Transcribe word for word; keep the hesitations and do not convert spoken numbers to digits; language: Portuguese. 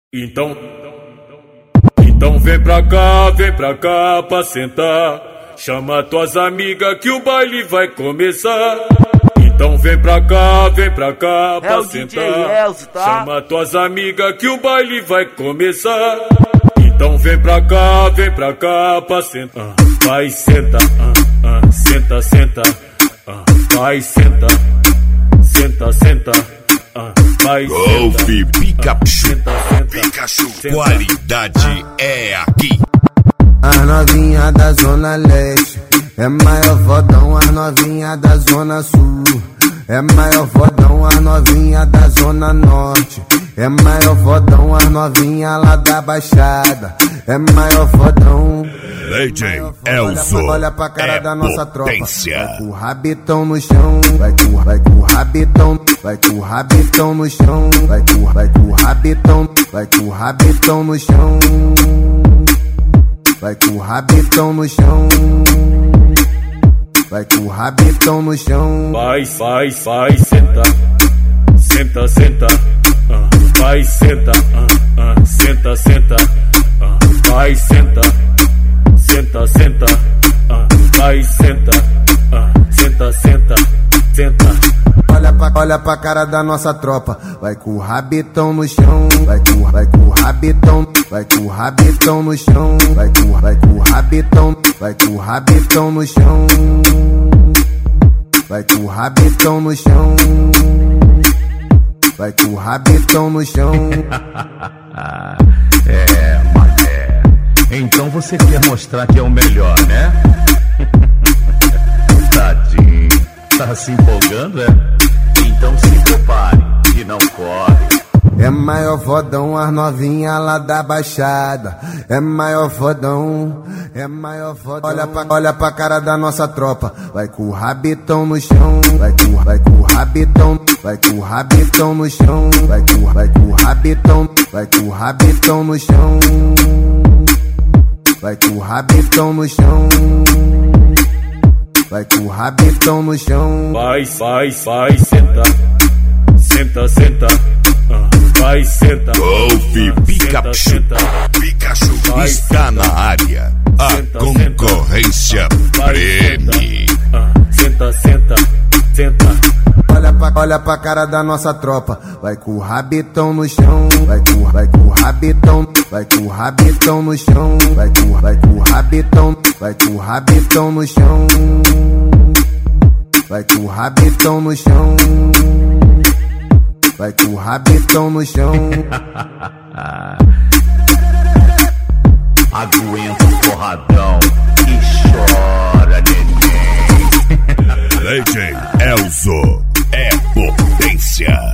Então, então vem pra cá, vem pra cá pra sentar. Chama tuas amigas que o baile vai começar. Então vem pra cá, vem pra cá pra é o sentar. D J Elzo, tá? Chama tuas amigas que o baile vai começar. Então vem pra cá, vem pra cá pra sentar. Vai, senta, uh, uh, senta, senta. Uh, vai, senta, senta, senta. Uh, vai, Golf senta, Pikachu, senta, senta, Pikachu, senta. qualidade é aqui. As novinha da Zona Leste é maior fodão, as novinha da Zona Sul é maior fodão, as novinha da Zona Norte é maior fodão, as novinha lá da Baixada é maior fodão. D J Elzo, olha, olha pra cara é da nossa potência. tropa. Vai com o rabitão no chão, vai com, vai com o rabitão, vai com o rabitão no chão, vai com, vai com o rabitão, vai com o rabitão no chão, vai com o rabitão no chão, vai com o rabitão no chão. Vai, vai, vai, senta, senta, senta, uh, vai, senta, uh, uh, senta, senta, uh, vai, senta, senta, senta, uh, vai, senta, uh, senta, senta, senta. Olha pra, olha pra cara da nossa tropa, vai com o rabitão no chão, vai com, vai com o rabitão, vai com o rabitão no chão, vai com, vai com o rabitão, vai com o rabitão no chão, vai com o rabitão no chão, vai com o rabitão no chão. É, mané, então você quer mostrar que é o melhor, né? Tadinho, tá se empolgando, é? Então se prepare e não corre. É maior fodão, as novinha lá da Baixada é maior fodão, é maior fodão. Olha pra, olha pra cara da nossa tropa, vai com o rabitão no chão, vai com, vai com o rabitão, vai com o rabitão no chão, vai com, vai com o rabitão, vai com o rabitão no chão, vai com o rabitão no chão, vai com o rabitão no chão. Vai, vai, vai, senta, senta, senta, uh, vai, senta. Golf Pikachu, Pikachu está na área. A concorrência preme. Senta, senta, senta. Olha pra, olha pra cara da nossa tropa, vai com o rabitão no chão, vai com, vai com o rabitão, vai com o rabitão no chão, vai com, vai com o rabitão, vai com o rabitão no chão, vai com o rabitão no chão, vai com o rabitão no chão. Aguenta o porradão e chora, neném. D J Elzo é potência.